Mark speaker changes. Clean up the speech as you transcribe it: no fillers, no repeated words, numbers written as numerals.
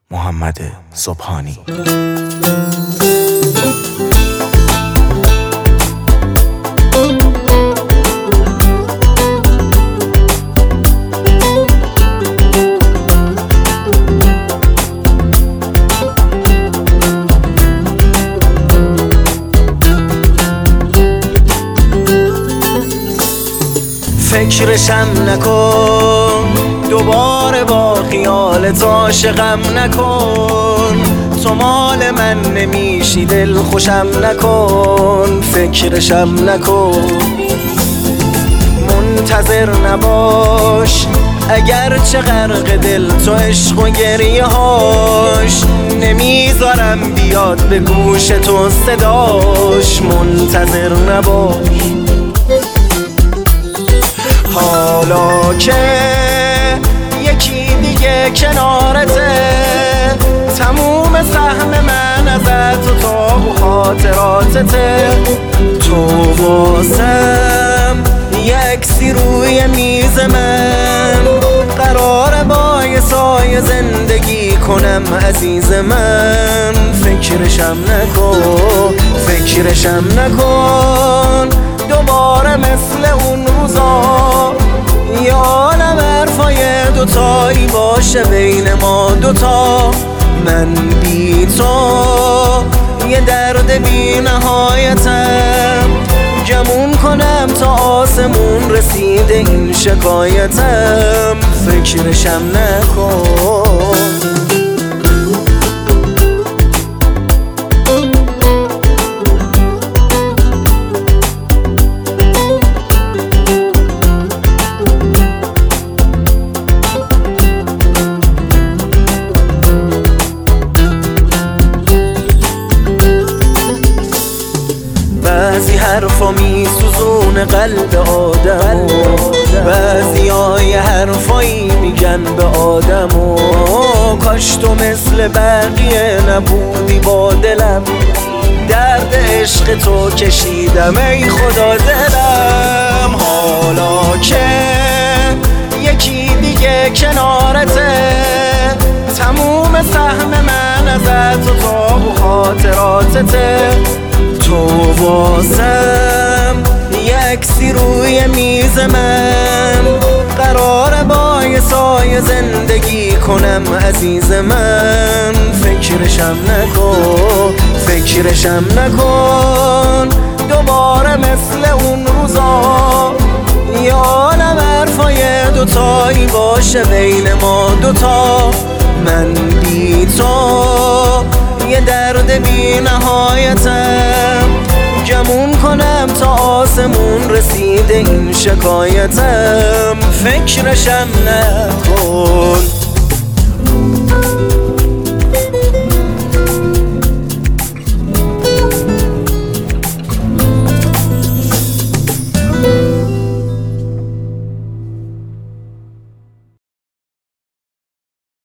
Speaker 1: محمد سبحانی.
Speaker 2: فکرشم نکن دوباره با خیالت عاشقم نکن، تو مال من نمیشی دل خوشم نکن. فکرشم نکن منتظر نباش، اگر چه غرق دل تو عشق و گریه هاش، نمیذارم بیاد به گوش تو صداش. منتظر نباش حالا که یکی دیگه کنارته، تموم سهم من ازت و تا و خاطراتته. تو واسم یکسی روی میز من، قراره با یه سایه زندگی کنم عزیز من. فکرشم نکن، فکرشم نکن دوباره مثل اون روزا، یه عالم حرفای دوتایی باشه بین ما دوتا. من بی تو یه درد بی نهایتم، گمون کنم تا آسمون رسیده این شکایتم. فکرشم نکن. بعضی حرفا میسوزونه قلب آدم، بعضی های حرفایی میگن به آدم کاش تو مثل بقیه نبودی با دلم. درد عشق تو کشیدم ای خدا دلم. حالا که یکی دیگه کنارته، تموم سهم من ازت و تا و خاطراتته. تو واسم یکسی روی میز من، قراره با یه سایه زندگی کنم عزیز من. فکرشم نکن، فکرشم نکن دوباره مثل اون روزا، یه عالم حرفای دوتایی باشه بین ما دوتا. من بی تو یه درد بی نهایتم، گمون کنم تا آسمون رسیده این شکایتم. فکرشم نکن.